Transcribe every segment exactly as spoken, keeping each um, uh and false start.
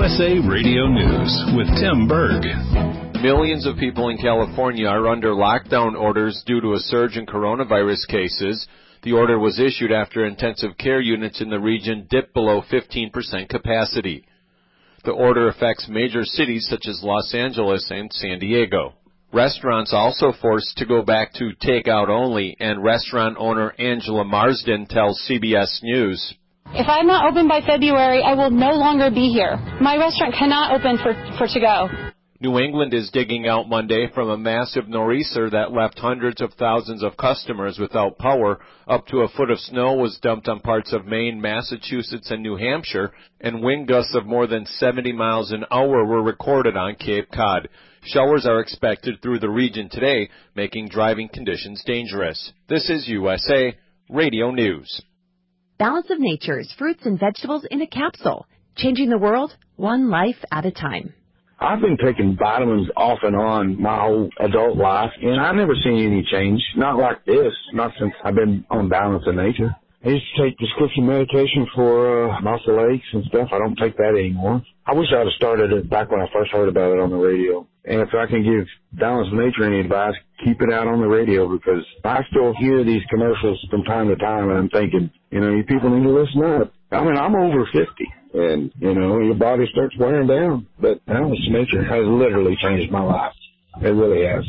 S A Radio News with Tim Berg. Millions of people in California are under lockdown orders due to a surge in coronavirus cases. The order was issued after intensive care units in the region dipped below fifteen percent capacity. The order affects major cities such as Los Angeles and San Diego. Restaurants also forced to go back to takeout only, and restaurant owner Angela Marsden tells C B S News, "If I'm not open by February, I will no longer be here. My restaurant cannot open for, for to-go." New England is digging out Monday from a massive nor'easter that left hundreds of thousands of customers without power. Up to a foot of snow was dumped on parts of Maine, Massachusetts, and New Hampshire, and wind gusts of more than seventy miles an hour were recorded on Cape Cod. Showers are expected through the region today, making driving conditions dangerous. This is U S A Radio News. Balance of Nature's fruits and vegetables in a capsule, changing the world one life at a time. I've been taking vitamins off and on my whole adult life, and I've never seen any change. Not like this, not since I've been on Balance of Nature. I used to take prescription medication for uh, muscle aches and stuff. I don't take that anymore. I wish I would have started it back when I first heard about it on the radio. And if I can give Balance of Nature any advice, keep it out on the radio, because I still hear these commercials from time to time, and I'm thinking, you know, you people need to listen up. I mean, I'm over fifty, and, you know, your body starts wearing down. But Balance of Nature has literally changed my life. It really has.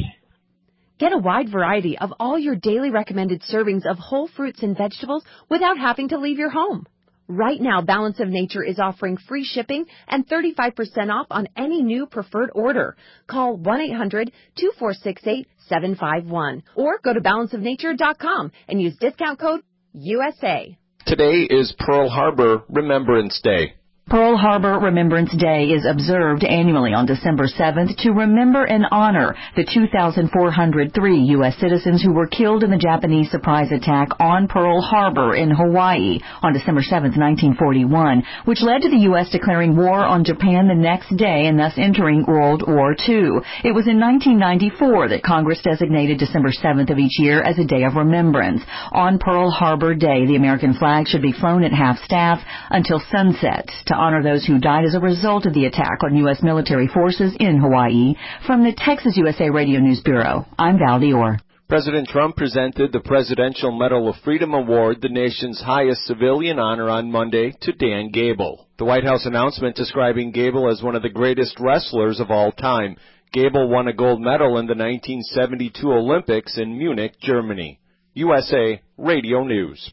Get a wide variety of all your daily recommended servings of whole fruits and vegetables without having to leave your home. Right now, Balance of Nature is offering free shipping and thirty-five percent off on any new preferred order. Call one eight hundred two four six eight seven five one or go to balance of nature dot com and use discount code U S A. Today is Pearl Harbor Remembrance Day. Pearl Harbor Remembrance Day is observed annually on December seventh to remember and honor the two thousand four hundred three U S citizens who were killed in the Japanese surprise attack on Pearl Harbor in Hawaii on December seventh, nineteen forty-one, which led to the U S declaring war on Japan the next day and thus entering World War Two. It was in nineteen ninety-four that Congress designated December seventh of each year as a day of remembrance. On Pearl Harbor Day, the American flag should be flown at half-staff until sunset to honor those who died as a result of the attack on U S military forces in Hawaii. From the Texas U S A Radio News Bureau, I'm Val Dior. President Trump presented the Presidential Medal of Freedom Award, the nation's highest civilian honor, on Monday to Dan Gable. The White House announcement describing Gable as one of the greatest wrestlers of all time. Gable won a gold medal in the nineteen seventy-two Olympics in Munich, Germany. U S A Radio News.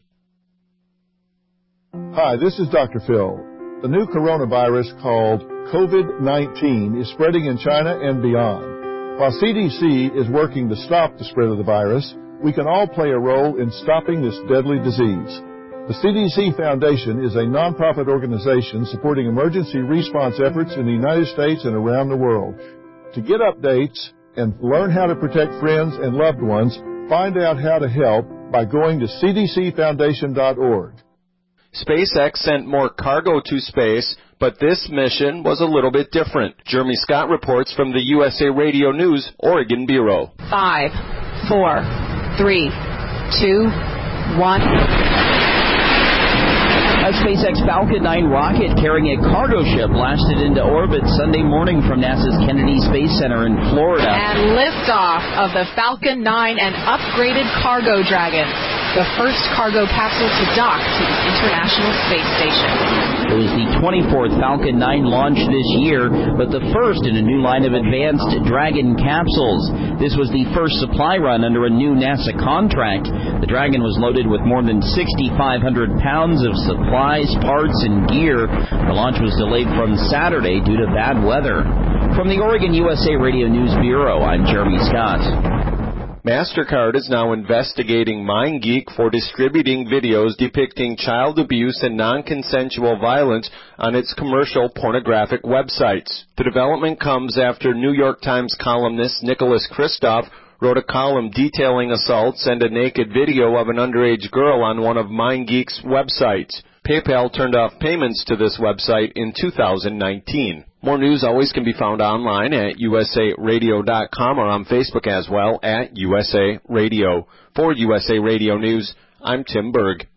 Hi, this is Doctor Phil. The new coronavirus called COVID nineteen is spreading in China and beyond. While C D C is working to stop the spread of the virus, we can all play a role in stopping this deadly disease. The C D C Foundation is a nonprofit organization supporting emergency response efforts in the United States and around the world. To get updates and learn how to protect friends and loved ones, find out how to help by going to c d c foundation dot org. SpaceX sent more cargo to space, but this mission was a little bit different. Jeremy Scott reports from the U S A Radio News Oregon Bureau. Five, four, three, two, one. A SpaceX Falcon nine rocket carrying a cargo ship blasted into orbit Sunday morning from NASA's Kennedy Space Center in Florida. And liftoff of the Falcon nine and upgraded Cargo Dragon, the first cargo capsule to dock to the International Space Station. It was the twenty-fourth Falcon nine launch this year, but the first in a new line of advanced Dragon capsules. This was the first supply run under a new NASA contract. The Dragon was loaded with more than six thousand five hundred pounds of supplies, parts, and gear. The launch was delayed from Saturday due to bad weather. From the Oregon U S A Radio News Bureau, I'm Jeremy Scott. MasterCard is now investigating MindGeek for distributing videos depicting child abuse and non-consensual violence on its commercial pornographic websites. The development comes after New York Times columnist Nicholas Kristof wrote a column detailing assaults and a naked video of an underage girl on one of MindGeek's websites. PayPal turned off payments to this website in two thousand nineteen. More news always can be found online at u s a radio dot com or on Facebook as well at U S A Radio. For U S A Radio News, I'm Tim Berg.